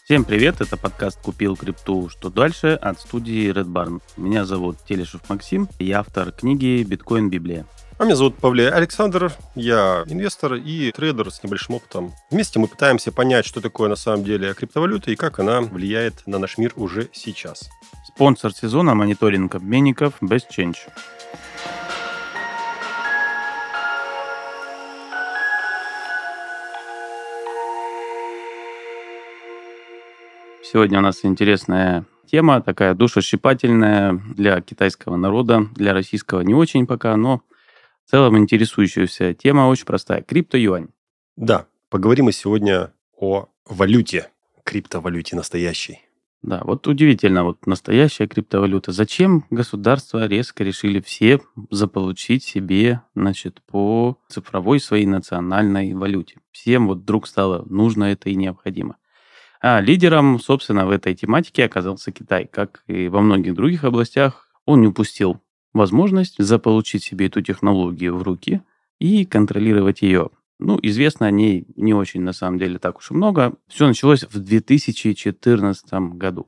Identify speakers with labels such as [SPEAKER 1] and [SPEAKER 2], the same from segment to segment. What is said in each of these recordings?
[SPEAKER 1] Всем привет, это подкаст «Купил крипту. Что дальше?» от студии Red Barn. Меня зовут Телешев Максим, я автор книги «Биткоин. Библия».
[SPEAKER 2] А меня зовут Павлей Александр, я инвестор и трейдер с небольшим опытом. Вместе мы пытаемся понять, что такое на самом деле криптовалюта и как она влияет на наш мир уже сейчас.
[SPEAKER 1] Спонсор сезона – мониторинг обменников BestChange. Сегодня у нас интересная тема, такая душещипательная для китайского народа, для российского не очень пока, но в целом интересующаяся тема очень простая. Крипто-юань.
[SPEAKER 2] Да, поговорим мы сегодня о валюте, криптовалюте настоящей.
[SPEAKER 1] Да, вот удивительно, вот настоящая криптовалюта. Зачем государства резко решили все заполучить себе, значит, по цифровой своей национальной валюте? Всем вот вдруг стало нужно это и необходимо. А лидером, собственно, в этой тематике оказался Китай. Как и во многих других областях, он не упустил возможность заполучить себе эту технологию в руки и контролировать ее. Ну, известно о ней не очень, на самом деле, так уж и много. Все началось в 2014 году.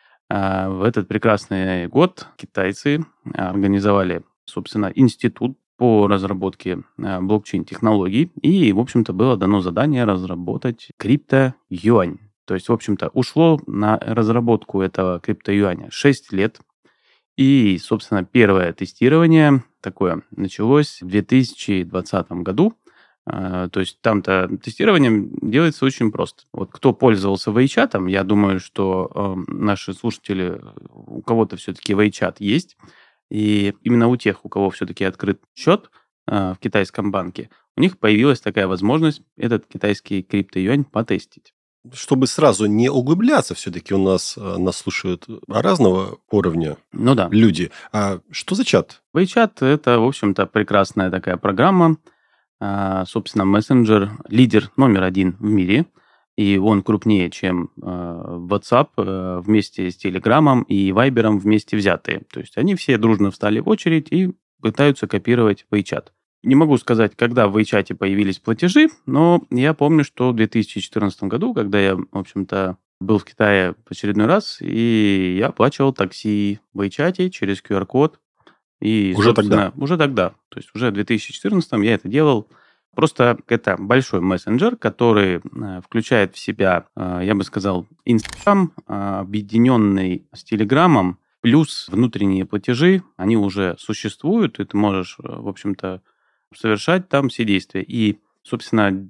[SPEAKER 1] В этот прекрасный год китайцы организовали, собственно, институт по разработке блокчейн-технологий. И, в общем-то, было дано задание разработать крипто-юань. То есть, в общем-то, ушло на разработку этого крипто-юаня 6 лет. И, собственно, первое тестирование такое началось в 2020 году. То есть там-то тестирование делается очень просто. Вот кто пользовался Вэйчатом, я думаю, что наши слушатели, у кого-то все-таки Вэйчат есть. И именно у тех, у кого все-таки открыт счет в китайском банке, у них появилась такая возможность этот китайский крипто-юань потестить.
[SPEAKER 2] Чтобы сразу не углубляться, все-таки у нас слушают разного уровня
[SPEAKER 1] Ну да.
[SPEAKER 2] люди. А что за чат?
[SPEAKER 1] Вэйчат – это, в общем-то, прекрасная такая программа, собственно, мессенджер, лидер номер один в мире, и он крупнее, чем WhatsApp вместе с Телеграмом и Вайбером вместе взятые. То есть они все дружно встали в очередь и пытаются копировать WeChat. Не могу сказать, когда в WeChat появились платежи, но я помню, что в 2014 году, когда я, в общем-то, был в Китае в очередной раз, и я оплачивал такси в WeChat через QR-код. И,
[SPEAKER 2] Уже тогда?
[SPEAKER 1] Уже тогда. То есть уже в 2014 я это делал. Просто это большой мессенджер, который включает в себя, я бы сказал, Инстаграм, объединенный с Телеграмом, плюс внутренние платежи, они уже существуют, и ты можешь, в общем-то, совершать там все действия. И, собственно,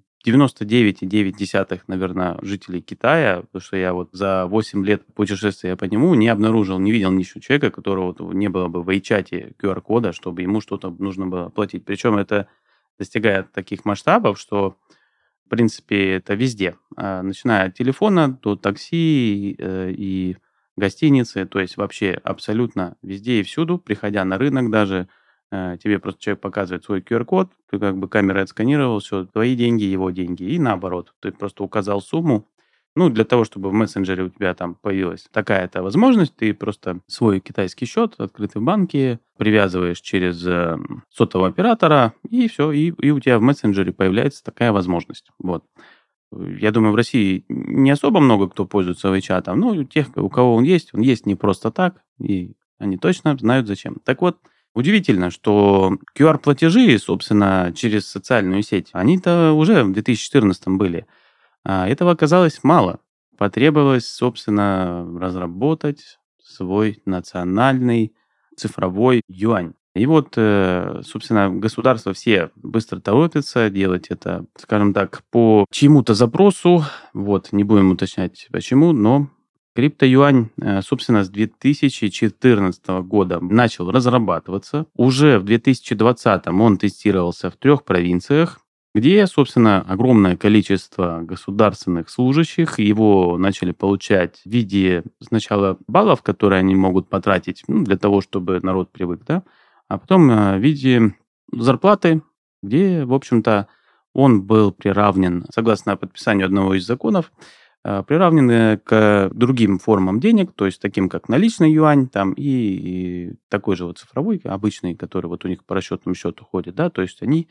[SPEAKER 1] 99,9, наверное, жителей Китая, потому что я вот за 8 лет путешествия по нему не обнаружил, не видел ни еще человека, которого вот не было бы в WeChat QR-кода, чтобы ему что-то нужно было платить. Причем это достигает таких масштабов, что, в принципе, это везде. Начиная от телефона до такси и гостиницы, то есть вообще абсолютно везде и всюду, приходя на рынок даже, тебе просто человек показывает свой QR-код, ты как бы камерой отсканировал, все, твои деньги, его деньги, и наоборот. Ты просто указал сумму. Ну, для того, чтобы в мессенджере у тебя там появилась такая-то возможность, ты просто свой китайский счет, открытый в банке, привязываешь через сотового оператора, и все, и у тебя в мессенджере появляется такая возможность. Вот. Я думаю, в России не особо много кто пользуется WeChat, но у тех, у кого он есть не просто так, и они точно знают зачем. Так вот, удивительно, что QR-платежи, собственно, через социальную сеть, они-то уже в 2014 были. А этого оказалось мало. Потребовалось, собственно, разработать свой национальный цифровой юань. И вот, собственно, государства все быстро торопятся делать это, скажем так, по чьему-то запросу. Вот, не будем уточнять почему, но крипто-юань, собственно, с 2014 года начал разрабатываться. Уже в 2020 он тестировался в 3 провинциях, где, собственно, огромное количество государственных служащих его начали получать в виде сначала баллов, которые они могут потратить для того, чтобы народ привык, да, а потом в виде зарплаты, где, в общем-то, он был приравнен, согласно подписанию одного из законов, приравнены к другим формам денег, то есть таким как наличный юань там и такой же вот цифровой, обычный, который вот у них по расчетному счету ходит, да, то есть они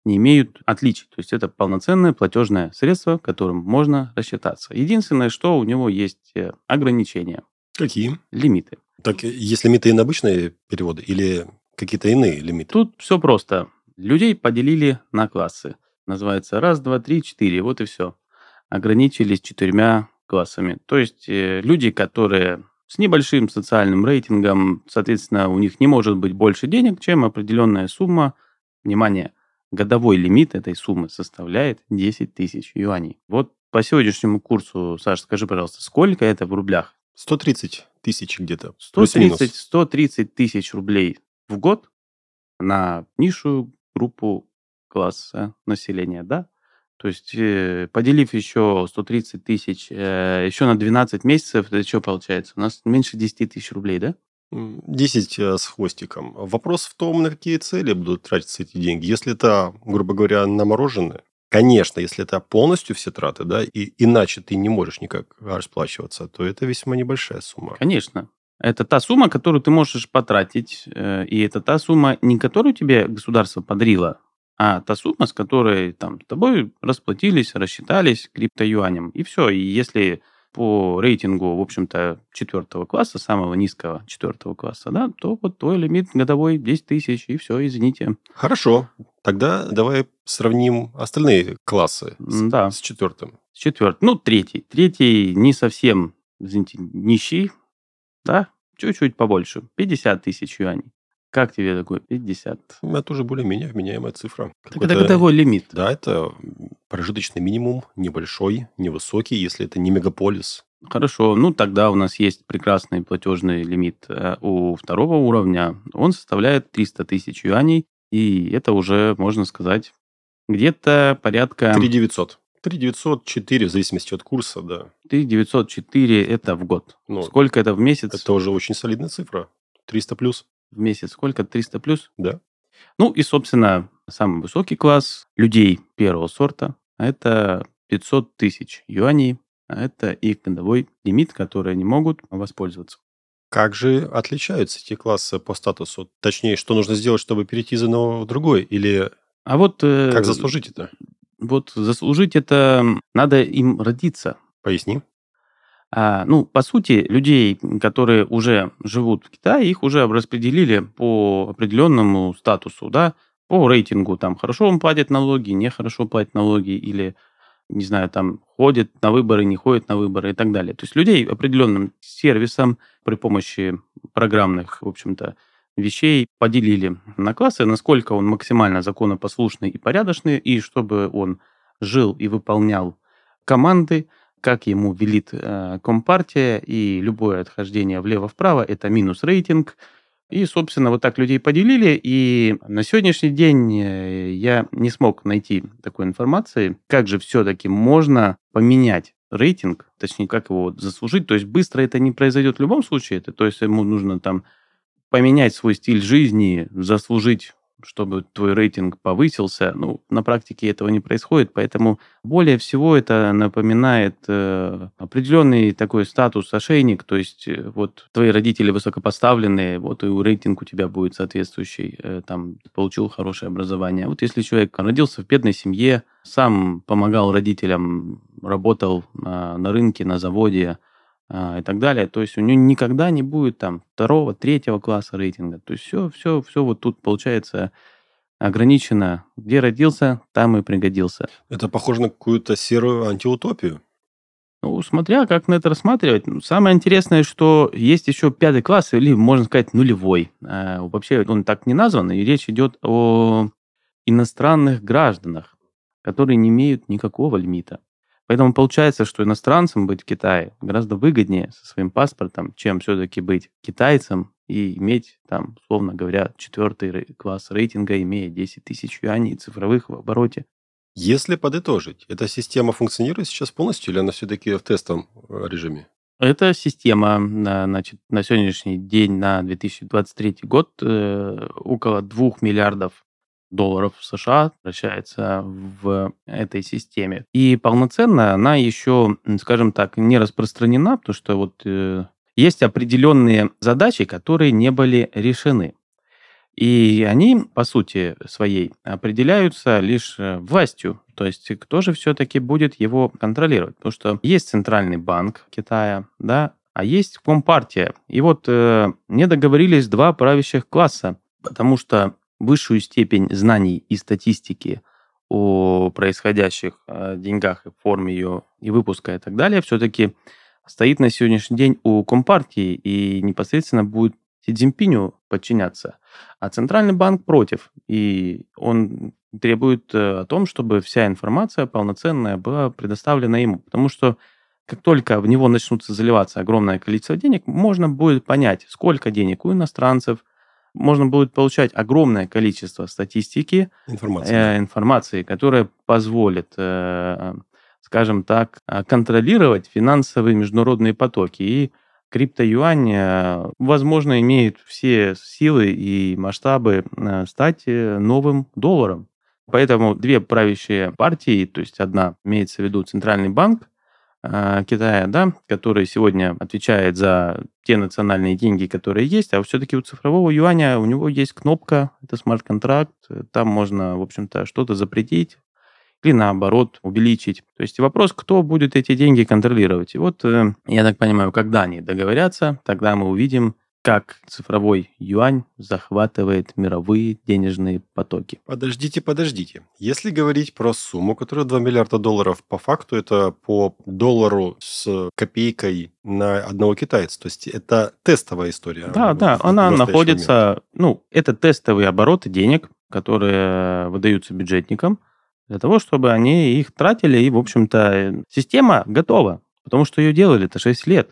[SPEAKER 1] не имеют отличий. То есть это полноценное платежное средство, которым можно рассчитаться. Единственное, что у него есть ограничения,
[SPEAKER 2] Какие?
[SPEAKER 1] лимиты.
[SPEAKER 2] Так, есть лимиты и на обычные переводы или какие-то иные лимиты?
[SPEAKER 1] Тут все просто. Людей поделили на классы. Называется раз, два, три, четыре. Вот и все. Ограничились 4 классами. То есть люди, которые с небольшим социальным рейтингом, соответственно, у них не может быть больше денег, чем определенная сумма. Внимание, годовой лимит этой суммы составляет 10 тысяч юаней. Вот по сегодняшнему курсу, Саш, скажи, пожалуйста, сколько это в рублях?
[SPEAKER 2] 130 тысяч где-то,
[SPEAKER 1] 130,
[SPEAKER 2] плюс-минус.
[SPEAKER 1] 130 тысяч рублей в год на низшую группу класса населения, да? То есть, поделив еще 130 тысяч, еще на 12 месяцев, это что получается? У нас меньше 10 тысяч рублей, да?
[SPEAKER 2] 10 с хвостиком. Вопрос в том, на какие цели будут тратиться эти деньги. Если это, грубо говоря, на мороженое, конечно, если это полностью все траты, да, и иначе ты не можешь никак расплачиваться, то это весьма небольшая сумма.
[SPEAKER 1] Конечно. Это та сумма, которую ты можешь потратить, и это та сумма, не которую тебе государство подарило, а та сумма, с которой там с тобой расплатились, рассчитались криптоюанем. И все. И если по рейтингу, в общем-то, 4 класса, самого низкого 4 класса, да, то вот твой лимит годовой 10 тысяч, и все, извините.
[SPEAKER 2] Хорошо. Тогда давай сравним остальные классы
[SPEAKER 1] Да,
[SPEAKER 2] с четвертым.
[SPEAKER 1] с 4. Ну, третий. Третий не совсем, извините, нищий, да, чуть-чуть побольше. 50 тысяч юаней. Как тебе такое 50?
[SPEAKER 2] Это уже более-менее вменяемая цифра.
[SPEAKER 1] Так это
[SPEAKER 2] Какой-то-
[SPEAKER 1] годовой лимит.
[SPEAKER 2] Да, это прожиточный минимум, небольшой, невысокий, если это не мегаполис.
[SPEAKER 1] Хорошо, ну тогда у нас есть прекрасный платежный лимит у 2 уровня. Он составляет 300 тысяч юаней, и это уже, можно сказать, где-то порядка
[SPEAKER 2] 3900. 3900, 4, в зависимости от курса, да.
[SPEAKER 1] 904 это в год.
[SPEAKER 2] Ну,
[SPEAKER 1] Сколько это в месяц?
[SPEAKER 2] это уже очень солидная цифра. 300 плюс,
[SPEAKER 1] В месяц сколько? 300 плюс?
[SPEAKER 2] да.
[SPEAKER 1] Ну и, собственно, самый высокий класс людей первого сорта– это 500 тысяч юаней. Это их годовой лимит, который они могут воспользоваться.
[SPEAKER 2] Как же отличаются эти классы по статусу? Точнее, что нужно сделать, чтобы перейти из одного в другой? Или
[SPEAKER 1] А вот,
[SPEAKER 2] как заслужить это?
[SPEAKER 1] вот заслужить это надо им родиться.
[SPEAKER 2] Поясни.
[SPEAKER 1] Ну, по сути, людей, которые уже живут в Китае, их уже распределили по определенному статусу, да, по рейтингу. Там хорошо он платит налоги, нехорошо платит налоги, или, не знаю, там ходит на выборы, не ходит на выборы и так далее. То есть людей определенным сервисом при помощи программных, в общем-то, вещей поделили на классы, насколько он максимально законопослушный и порядочный, и чтобы он жил и выполнял команды, как ему велит Компартия, и любое отхождение влево-вправо– это минус рейтинг. И, собственно, вот так людей поделили, и на сегодняшний день я не смог найти такой информации, как же все-таки можно поменять рейтинг, точнее, как его вот заслужить. То есть быстро это не произойдет в любом случае, то есть ему нужно там поменять свой стиль жизни, заслужить, чтобы твой рейтинг повысился. Ну, на практике этого не происходит, поэтому более всего это напоминает определенный такой статус ошейник, то есть вот твои родители высокопоставленные, вот и рейтинг у тебя будет соответствующий, там, ты получил хорошее образование. Вот если человек родился в бедной семье, сам помогал родителям, работал на рынке, на заводе, и так далее. То есть у него никогда не будет там 2-3 класса рейтинга. То есть все вот тут получается ограничено. Где родился, там и пригодился.
[SPEAKER 2] Это похоже на какую-то серую антиутопию.
[SPEAKER 1] Ну, смотря как на это рассматривать. Самое интересное, что есть еще 5 класс, или, можно сказать, нулевой. Вообще он так не назван, и речь идет о иностранных гражданах, которые не имеют никакого лимита. Поэтому получается, что иностранцам быть в Китае гораздо выгоднее со своим паспортом, чем все-таки быть китайцем и иметь там, условно говоря, 4 класс рейтинга, имея 10 тысяч юаней цифровых в обороте.
[SPEAKER 2] Если подытожить, эта система функционирует сейчас полностью или она все-таки в тестовом режиме?
[SPEAKER 1] Эта система, значит, на сегодняшний день, на 2023 год, около 2 миллиардов долларов США вращается в этой системе. И полноценно она еще, скажем так, не распространена, потому что вот есть определенные задачи, которые не были решены. И они, по сути своей, определяются лишь властью. То есть кто же все-таки будет его контролировать? Потому что есть Центральный банк Китая, да, а есть Компартия. И вот не договорились два правящих класса, потому что высшую степень знаний и статистики о происходящих деньгах и форме ее и выпуска и так далее все-таки стоит на сегодняшний день у Компартии и непосредственно будет Си Цзиньпиню подчиняться. А Центральный банк против. И он требует о том, чтобы вся информация полноценная была предоставлена ему. Потому что как только в него начнутся заливаться огромное количество денег, можно будет понять, сколько денег у иностранцев, можно будет получать огромное количество статистики,
[SPEAKER 2] Информация, да.
[SPEAKER 1] информации, которая позволит, скажем так, контролировать финансовые международные потоки. И криптоюань, возможно, имеет все силы и масштабы стать новым долларом. Поэтому две правящие партии, то есть одна имеется в виду Центральный банк Китая, да, который сегодня отвечает за те национальные деньги, которые есть, а все-таки у цифрового юаня у него есть кнопка, это смарт-контракт, там можно, в общем-то, что-то запретить или наоборот увеличить. То есть вопрос, кто будет эти деньги контролировать. И вот, я так понимаю, когда они договорятся, тогда мы увидим, как цифровой юань захватывает мировые денежные потоки.
[SPEAKER 2] Подождите. Если говорить про сумму, которая 2 миллиарда долларов, по факту это по доллару с копейкой на одного китайца. То есть это тестовая история
[SPEAKER 1] Да,
[SPEAKER 2] в
[SPEAKER 1] она
[SPEAKER 2] настоящий момент.
[SPEAKER 1] находится, это тестовые обороты денег, которые выдаются бюджетникам для того, чтобы они их тратили, и, в общем-то, система готова, потому что ее делали это 6 лет.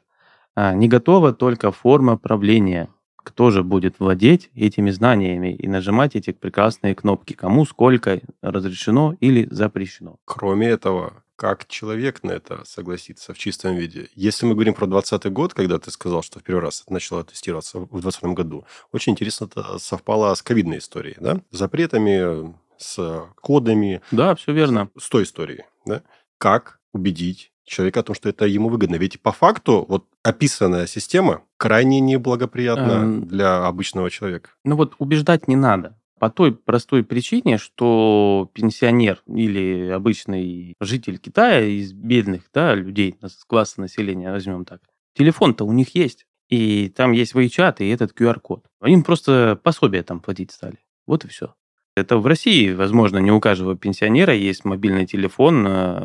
[SPEAKER 1] Не готова только форма правления. Кто же будет владеть этими знаниями и нажимать эти прекрасные кнопки, кому сколько разрешено или запрещено.
[SPEAKER 2] Кроме этого, как человек на это согласится в чистом виде? Если мы говорим про 2020 год, когда ты сказал, что в первый раз это начало тестироваться в 2020 году, очень интересно это совпало с ковидной историей, да? С запретами, с кодами,
[SPEAKER 1] Да, все верно.
[SPEAKER 2] с той историей, да? Как убедить человека о том, что это ему выгодно? Ведь по факту вот описанная система крайне неблагоприятна для обычного человека.
[SPEAKER 1] Убеждать не надо. По той простой причине, что пенсионер или обычный житель Китая из бедных, да, людей, с класса населения, возьмем так, телефон-то у них есть. И там есть WeChat и этот QR-код. Им просто пособие там платить стали. Вот и все. Это в России, возможно, не у каждого пенсионера есть мобильный телефон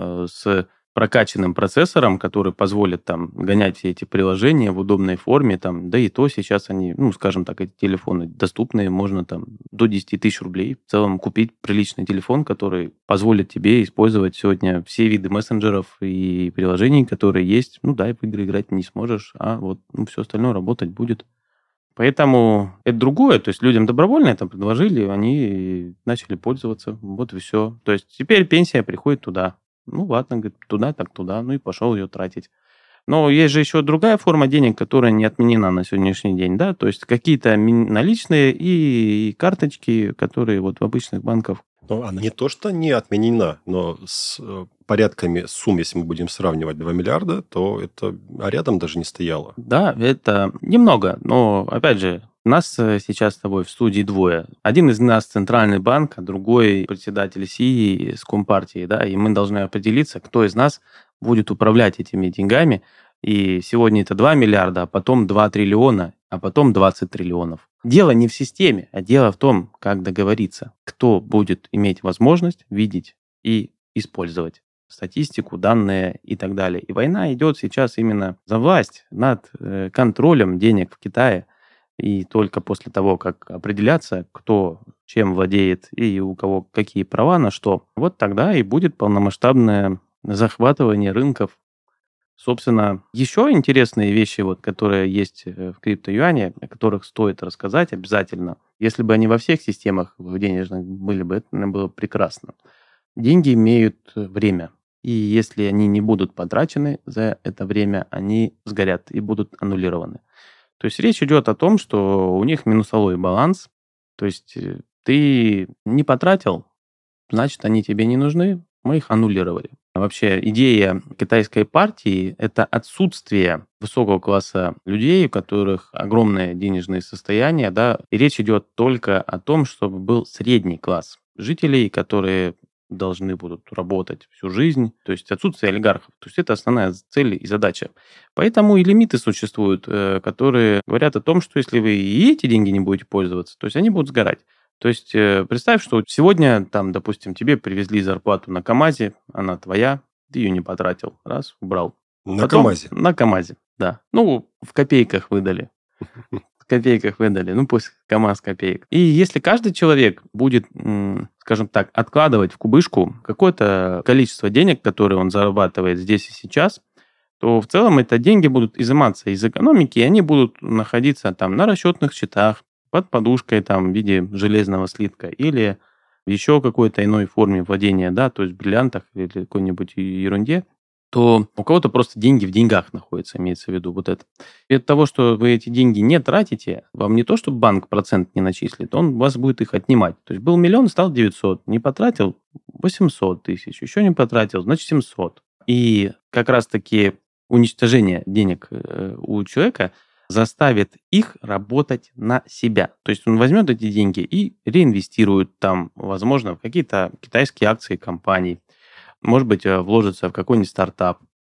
[SPEAKER 1] с прокачанным процессором, который позволит там гонять все эти приложения в удобной форме, там, да и то сейчас они, скажем так, эти телефоны доступные, можно там до 10 тысяч рублей в целом купить приличный телефон, который позволит тебе использовать сегодня все виды мессенджеров и приложений, которые есть. В игры играть не сможешь, а все остальное работать будет. Поэтому это другое, то есть людям добровольно это предложили, они начали пользоваться, вот и все. То есть теперь пенсия приходит туда. Ладно, говорит, туда, так туда, и пошел ее тратить. Но есть же еще другая форма денег, которая не отменена на сегодняшний день, да, то есть какие-то наличные и карточки, которые в обычных банках.
[SPEAKER 2] Она не то, что не отменена, но с порядками сумм, если мы будем сравнивать 2 миллиарда, то это рядом даже не стояло.
[SPEAKER 1] Да, это немного, но, опять же, нас сейчас с тобой в студии двое. Один из нас Центральный банк, а другой председатель СИИ с Компартии, да, и мы должны определиться, кто из нас будет управлять этими деньгами. И сегодня это 2 миллиарда, а потом 2 триллиона, а потом 20 триллионов. Дело не в системе, а дело в том, как договориться, кто будет иметь возможность видеть и использовать статистику, данные и так далее. И война идет сейчас именно за власть над контролем денег в Китае. И только после того, как определяться, кто чем владеет и у кого какие права на что, вот тогда и будет полномасштабное захватывание рынков. Собственно, еще интересные вещи, которые есть в криптоюане, о которых стоит рассказать обязательно. Если бы они во всех системах денежных были бы, это было прекрасно. Деньги имеют время. И если они не будут потрачены за это время, они сгорят и будут аннулированы. То есть речь идет о том, что у них минусовой баланс. То есть ты не потратил, значит, они тебе не нужны, мы их аннулировали. Вообще идея китайской партии– это отсутствие высокого класса людей, у которых огромное денежное состояние, да, и речь идет только о том, чтобы был средний класс жителей, которые должны будут работать всю жизнь, то есть отсутствие олигархов. То есть это основная цель и задача. Поэтому и лимиты существуют, которые говорят о том, что если вы и эти деньги не будете пользоваться, то есть они будут сгорать. То есть представь, что сегодня, там, допустим, тебе привезли зарплату на КАМАЗе, она твоя, ты ее не потратил, раз, убрал.
[SPEAKER 2] На
[SPEAKER 1] Потом
[SPEAKER 2] КАМАЗе.
[SPEAKER 1] на КАМАЗе, да. Ну, в копейках выдали. В копейках выдали, ну пусть КАМАЗ копеек. И если каждый человек будет, скажем так, откладывать в кубышку какое-то количество денег, которые он зарабатывает здесь и сейчас, то в целом это деньги будут изыматься из экономики, и они будут находиться там на расчетных счетах, под подушкой там в виде железного слитка или в еще какой-то иной форме владения, да, то есть в бриллиантах или какой-нибудь ерунде, то у кого-то просто деньги в деньгах находятся, имеется в виду вот это. И от того, что вы эти деньги не тратите, вам не то, что банк процент не начислит, он у вас будет их отнимать. То есть был миллион, стал 900, не потратил 800 тысяч, еще не потратил, значит 700. И как раз-таки уничтожение денег у человека заставит их работать на себя. То есть он возьмет эти деньги и реинвестирует там, возможно, в какие-то китайские акции компаний, может быть, вложится в какой-нибудь стартап.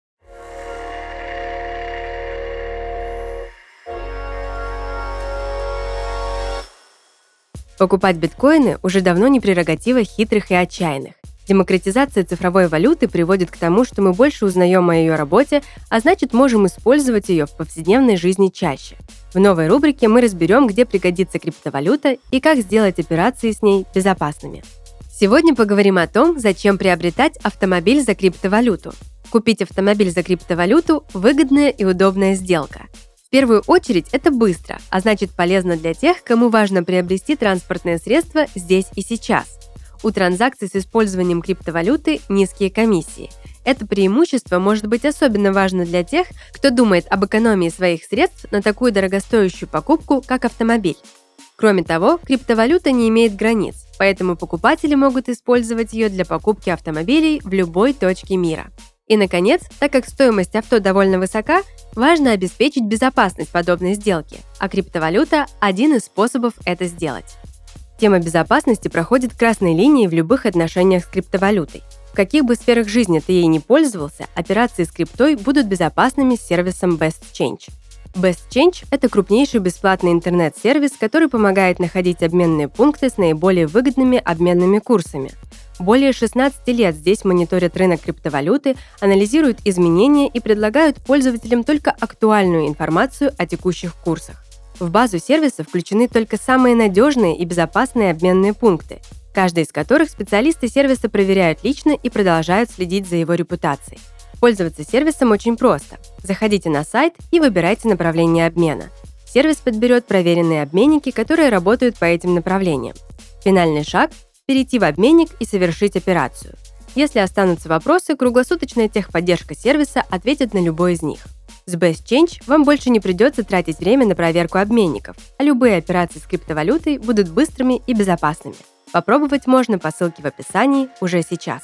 [SPEAKER 3] Покупать биткоины уже давно не прерогатива хитрых и отчаянных. Демократизация цифровой валюты приводит к тому, что мы больше узнаем о ее работе, а значит, можем использовать ее в повседневной жизни чаще. В новой рубрике мы разберем, где пригодится криптовалюта и как сделать операции с ней безопасными. Сегодня поговорим о том, зачем приобретать автомобиль за криптовалюту. Купить автомобиль за криптовалюту – выгодная и удобная сделка. В первую очередь это быстро, а значит полезно для тех, кому важно приобрести транспортное средство здесь и сейчас. У транзакций с использованием криптовалюты низкие комиссии. Это преимущество может быть особенно важно для тех, кто думает об экономии своих средств на такую дорогостоящую покупку, как автомобиль. Кроме того, криптовалюта не имеет границ, поэтому покупатели могут использовать ее для покупки автомобилей в любой точке мира. И, наконец, так как стоимость авто довольно высока, важно обеспечить безопасность подобной сделки, а криптовалюта – один из способов это сделать. Тема безопасности проходит красной линией в любых отношениях с криптовалютой. В каких бы сферах жизни ты ей не пользовался, операции с криптой будут безопасными с сервисом BestChange. BestChange – это крупнейший бесплатный интернет-сервис, который помогает находить обменные пункты с наиболее выгодными обменными курсами. Более 16 лет здесь мониторят рынок криптовалюты, анализируют изменения и предлагают пользователям только актуальную информацию о текущих курсах. В базу сервиса включены только самые надежные и безопасные обменные пункты, каждый из которых специалисты сервиса проверяют лично и продолжают следить за его репутацией. Пользоваться сервисом очень просто. Заходите на сайт и выбирайте направление обмена. Сервис подберет проверенные обменники, которые работают по этим направлениям. Финальный шаг – перейти в обменник и совершить операцию. Если останутся вопросы, круглосуточная техподдержка сервиса ответит на любой из них. С BestChange вам больше не придется тратить время на проверку обменников, а любые операции с криптовалютой будут быстрыми и безопасными. Попробовать можно по ссылке в описании уже сейчас.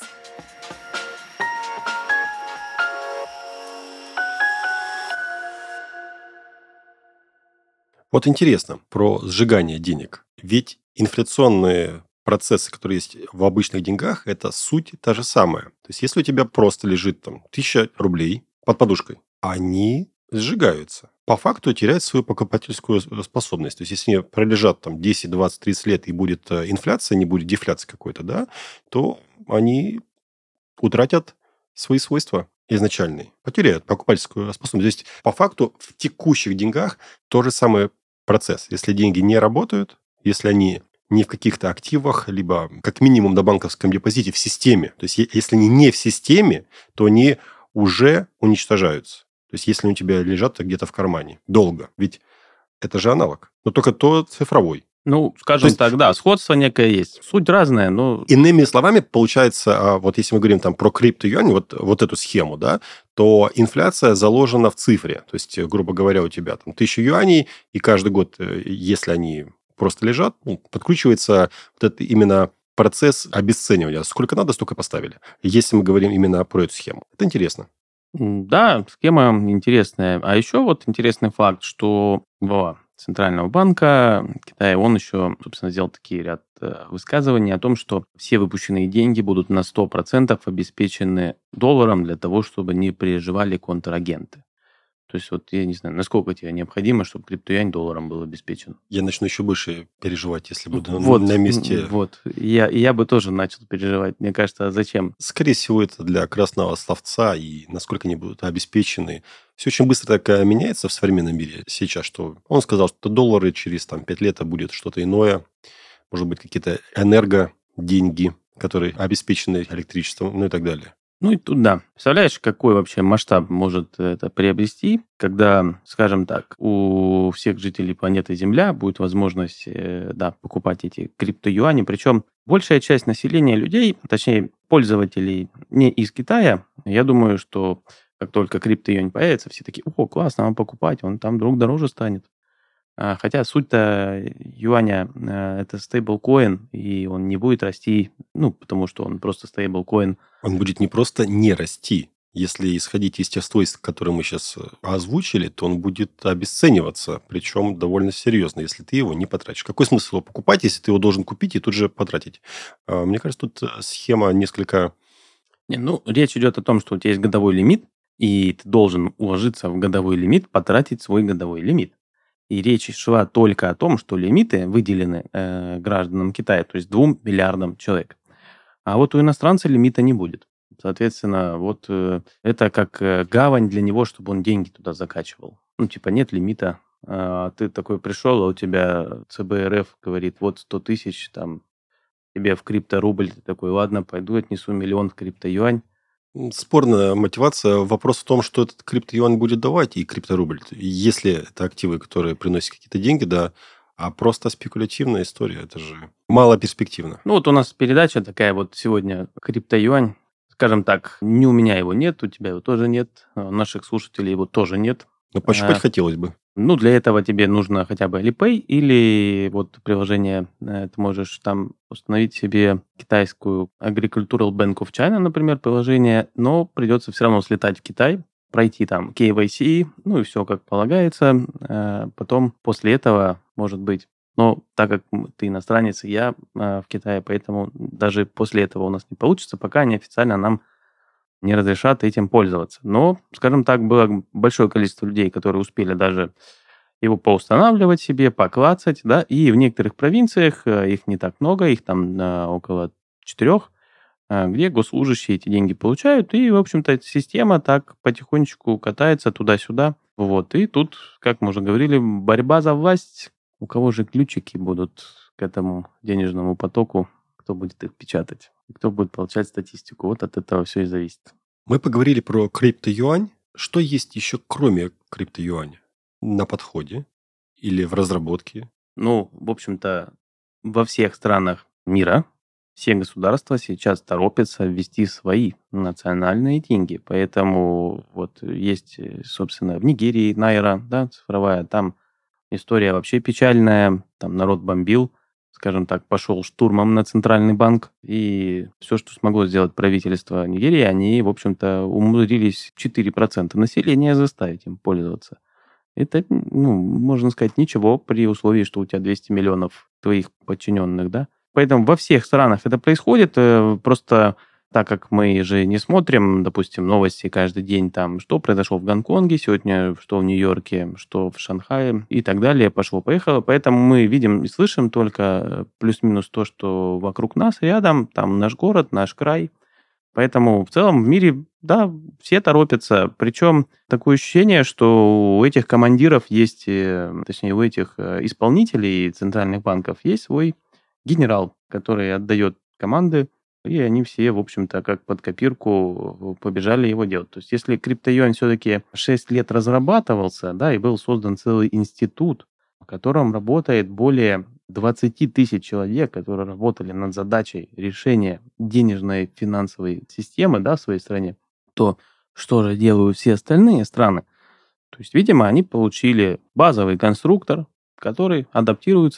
[SPEAKER 2] Вот интересно про сжигание денег. Ведь инфляционные процессы, которые есть в обычных деньгах, это суть та же самая. То есть, если у тебя просто лежит там 1000 рублей под подушкой, они сжигаются. По факту теряют свою покупательскую способность. То есть, если они пролежат там 10, 20, 30 лет и будет инфляция, не будет дефляции какой-то, да, то они утратят свои свойства изначальные, потеряют покупательскую способность. То есть, по факту, в текущих деньгах тот же самый процесс. Если деньги не работают, если они не в каких-то активах, либо как минимум на банковском депозите в системе. То есть, если они не в системе, то они уже уничтожаются. То есть, если они у тебя лежат где-то в кармане долго. Ведь это же аналог. Но только то цифровой.
[SPEAKER 1] Ну, скажем так, да, сходство некое есть. Суть разная, но...
[SPEAKER 2] Иными словами, получается, вот если мы говорим там про криптоюань, вот эту схему, да, то инфляция заложена в цифре. То есть, грубо говоря, у тебя там 1000 юаней, и каждый год, если они просто лежат, подкручивается вот это именно процесс обесценивания. Сколько надо, столько поставили. Если мы говорим именно про эту схему. Это интересно.
[SPEAKER 1] Да, схема интересная. А еще вот интересный факт, что глава Центрального банка Китая, он еще, собственно, сделал такие ряд высказываний о том, что все выпущенные деньги будут на 100% обеспечены долларом для того, чтобы не переживали контрагенты. То есть вот я не знаю, насколько тебе необходимо, чтобы криптоюань долларом был обеспечен.
[SPEAKER 2] Я начну еще больше переживать, если буду
[SPEAKER 1] Вот,
[SPEAKER 2] на месте.
[SPEAKER 1] вот. Я бы тоже начал переживать. Мне кажется, а зачем?
[SPEAKER 2] Скорее всего, это для красного словца и насколько они будут обеспечены. Все очень быстро так меняется в современном мире сейчас, что он сказал, что доллары через 5 лет будет что-то иное. Может быть, какие-то энергоденьги, которые обеспечены электричеством, ну и так далее.
[SPEAKER 1] Ну и тут да. Представляешь, какой вообще масштаб может это приобрести, когда, скажем так, у всех жителей планеты Земля будет возможность покупать эти криптоюани. Причем большая часть населения людей, точнее пользователей не из Китая, я думаю, что как только криптоюань появится, все такие: о, классно, надо покупать, он там вдруг дороже станет. Хотя суть-то юаня это стейблкоин, и он не будет расти, потому что он просто стейблкоин.
[SPEAKER 2] Он будет не просто не расти. Если исходить из тех свойств, которые мы сейчас озвучили, то он будет обесцениваться, причем довольно серьезно, если ты его не потратишь. Какой смысл его покупать, если ты его должен купить и тут же потратить? Мне кажется, тут схема несколько...
[SPEAKER 1] Речь идет о том, что у тебя есть годовой лимит, и ты должен уложиться в годовой лимит, потратить свой годовой лимит. И речь шла только о том, что лимиты выделены гражданам Китая, то есть 2 миллиардам человек. А вот у иностранца лимита не будет. Соответственно, вот это как гавань для него, чтобы он деньги туда закачивал. Нет лимита. Ты такой пришел, а у тебя ЦБ РФ говорит: вот 100 тысяч там тебе в крипторубль. Ты такой: ладно, пойду отнесу 1 миллион в криптоюань.
[SPEAKER 2] Спорная мотивация. Вопрос в том, что этот криптоюань будет давать и крипторубль. Если это активы, которые приносят какие-то деньги, да, а просто спекулятивная история, это же мало перспективно.
[SPEAKER 1] Вот у нас передача такая вот сегодня криптоюань. Скажем так, ни у меня его нет, у тебя его тоже нет, у наших слушателей его тоже нет.
[SPEAKER 2] Но пощупать хотелось бы.
[SPEAKER 1] Для этого тебе нужно хотя бы Alipay или вот приложение, ты можешь там установить себе китайскую Agricultural Bank of China, например, приложение, но придется все равно слетать в Китай, пройти там KYC, и все как полагается. Потом после этого, может быть, но так как ты иностранец, и я в Китае, поэтому даже после этого у нас не получится, пока они официально нам не разрешат этим пользоваться. Но, скажем так, было большое количество людей, которые успели даже его поустанавливать себе, поклацать, да, и в некоторых провинциях, их не так много, их там около 4, где госслужащие эти деньги получают, и, в общем-то, эта система так потихонечку катается туда-сюда. Вот, и тут, как мы уже говорили, борьба за власть. У кого же ключики будут к этому денежному потоку, кто будет их печатать, кто будет получать статистику. Вот от этого все и зависит.
[SPEAKER 2] Мы поговорили про криптоюань. Что есть еще кроме криптоюаня на подходе или в разработке?
[SPEAKER 1] В общем-то, во всех странах мира все государства сейчас торопятся ввести свои национальные деньги. Поэтому вот есть, собственно, в Нигерии найра, да, цифровая, там история вообще печальная, там народ бомбил, скажем так, пошел штурмом на центральный банк, и все, что смогло сделать правительство Нигерии, они, в общем-то, умудрились 4% населения заставить им пользоваться. Это, можно сказать, ничего при условии, что у тебя 200 миллионов твоих подчиненных, да. Поэтому во всех странах это происходит, просто так как мы же не смотрим, допустим, новости каждый день, там, что произошло в Гонконге сегодня, что в Нью-Йорке, что в Шанхае и так далее, пошло-поехало. Поэтому мы видим и слышим только плюс-минус то, что вокруг нас, рядом, там наш город, наш край. Поэтому в целом в мире, да, все торопятся. Причем такое ощущение, что у этих командиров есть, точнее, у этих исполнителей центральных банков есть свой генерал, который отдает команды, и они все, в общем-то, как под копирку побежали его делать. То есть если криптоюань все-таки 6 лет разрабатывался, да, и был создан целый институт, в котором работает более 20 тысяч человек, которые работали над задачей решения денежной финансовой системы, да, в своей стране, то что же делают все остальные страны? То есть, видимо, они получили базовый конструктор, который адаптируется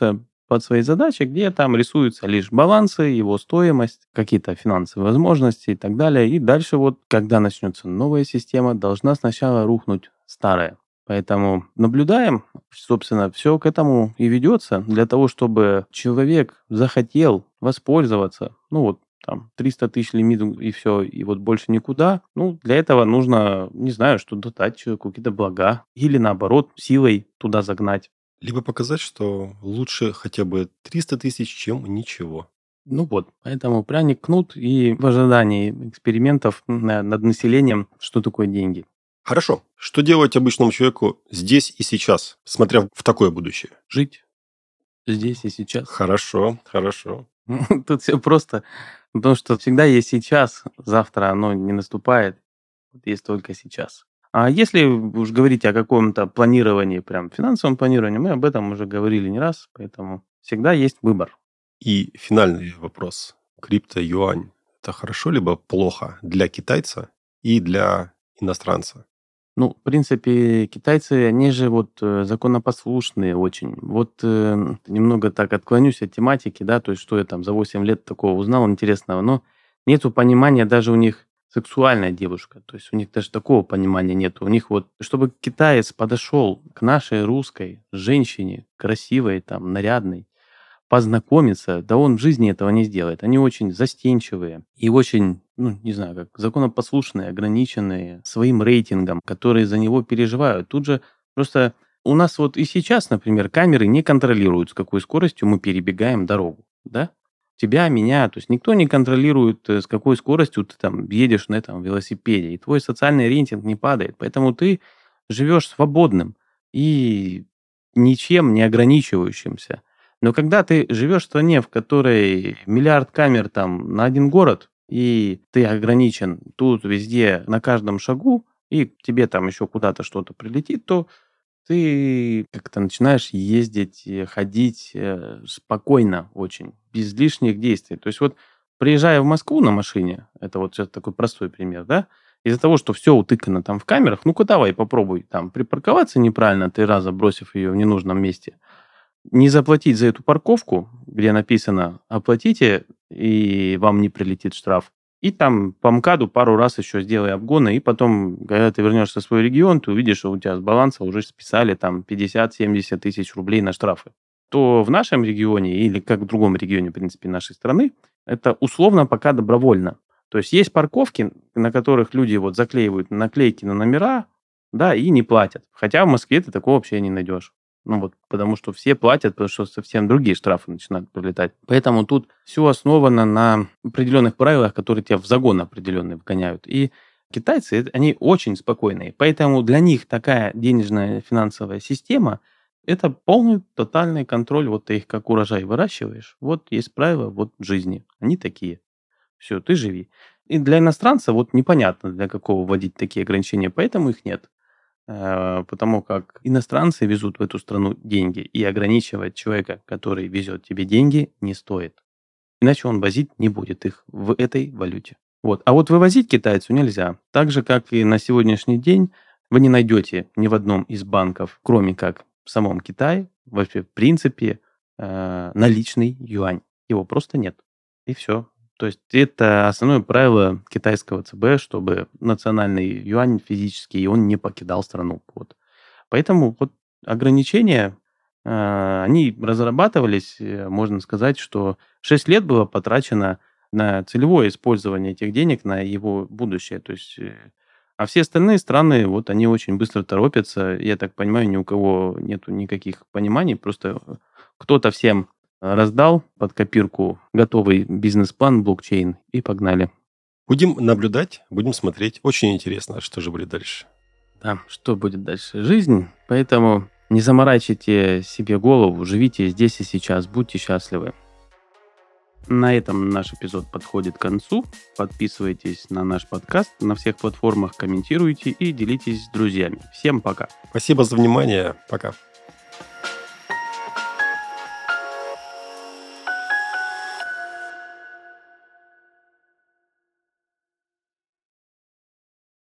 [SPEAKER 1] под свои задачи, где там рисуются лишь балансы, его стоимость, какие-то финансовые возможности и так далее. И дальше вот, когда начнется новая система, должна сначала рухнуть старая. Поэтому наблюдаем, собственно, все к этому и ведется для того, чтобы человек захотел воспользоваться, там 300 тысяч лимит и все, и вот больше никуда. Для этого нужно, не знаю, что-то дать человеку, какие-то блага, или наоборот, силой туда загнать.
[SPEAKER 2] Либо показать, что лучше хотя бы 300 тысяч, чем ничего.
[SPEAKER 1] Поэтому пряник кнут, и в ожидании экспериментов над населением, что такое деньги.
[SPEAKER 2] Хорошо. Что делать обычному человеку здесь и сейчас, смотря в такое будущее?
[SPEAKER 1] Жить здесь и сейчас.
[SPEAKER 2] Хорошо.
[SPEAKER 1] Тут все просто, потому что всегда есть сейчас, завтра оно не наступает, есть только сейчас. А если уж говорить о каком-то планировании, прям финансовом планировании, мы об этом уже говорили не раз, поэтому всегда есть выбор.
[SPEAKER 2] И финальный вопрос. Крипто-юань – это хорошо либо плохо для китайца и для иностранца?
[SPEAKER 1] В принципе, китайцы, они же законопослушные очень. Немного так отклонюсь от тематики, да, то есть что я там за 8 лет такого узнал интересного, но нету понимания даже у них сексуальная девушка, то есть у них даже такого понимания нету. У них чтобы китаец подошел к нашей русской женщине, красивой, там, нарядной, познакомиться, да он в жизни этого не сделает. Они очень застенчивые и очень, законопослушные, ограниченные своим рейтингом, которые за него переживают. Тут же просто у нас и сейчас, например, камеры не контролируют, с какой скоростью мы перебегаем дорогу, да? Тебя, меня, то есть никто не контролирует, с какой скоростью ты там едешь на этом велосипеде, и твой социальный рейтинг не падает, поэтому ты живешь свободным и ничем не ограничивающимся. Но когда ты живешь в стране, в которой миллиард камер там на один город, и ты ограничен тут везде, на каждом шагу, и к тебе там еще куда-то что-то прилетит, то ты как-то начинаешь ездить, ходить спокойно очень, без лишних действий. То есть приезжая в Москву на машине, это сейчас такой простой пример, да, из-за того, что все утыкано там в камерах, давай попробуй там припарковаться неправильно, 3 раза бросив ее в ненужном месте, не заплатить за эту парковку, где написано «оплатите», и вам не прилетит штраф. И там по МКАДу пару раз еще сделай обгоны, и потом, когда ты вернешься в свой регион, ты увидишь, что у тебя с баланса уже списали там 50-70 тысяч рублей на штрафы. То в нашем регионе, или как в другом регионе, в принципе, нашей страны, это условно пока добровольно. То есть парковки, на которых люди заклеивают наклейки на номера, да, и не платят. Хотя в Москве ты такого вообще не найдешь. Потому что все платят, потому что совсем другие штрафы начинают прилетать. Поэтому тут все основано на определенных правилах, которые тебя в загон определенный вгоняют. И китайцы, они очень спокойные. Поэтому для них такая денежная финансовая система – это полный, тотальный контроль. Ты их как урожай выращиваешь. Есть правила жизни. Они такие. Все, ты живи. И для иностранца непонятно, для какого вводить такие ограничения, поэтому их нет. Потому как иностранцы везут в эту страну деньги, и ограничивать человека, который везет тебе деньги, не стоит. Иначе он возить не будет их в этой валюте. А вывозить китайцу нельзя. Так же, как и на сегодняшний день, вы не найдете ни в одном из банков, кроме как в самом Китае, вообще в принципе, наличный юань. Его просто нет. И все. То есть это основное правило китайского ЦБ, чтобы национальный юань физический, он не покидал страну. Поэтому ограничения, они разрабатывались, можно сказать, что 6 лет было потрачено на целевое использование этих денег, на его будущее. То есть, а все остальные страны, они очень быстро торопятся. Я так понимаю, ни у кого нету никаких пониманий, просто кто-то всем раздал под копирку готовый бизнес-план, блокчейн, и погнали.
[SPEAKER 2] Будем наблюдать, будем смотреть. Очень интересно, что же будет дальше.
[SPEAKER 1] Да, что будет дальше? Жизнь. Поэтому не заморачивайте себе голову, живите здесь и сейчас, будьте счастливы. На этом наш эпизод подходит к концу. Подписывайтесь на наш подкаст на всех платформах, комментируйте и делитесь с друзьями. Всем пока.
[SPEAKER 2] Спасибо за внимание. Пока.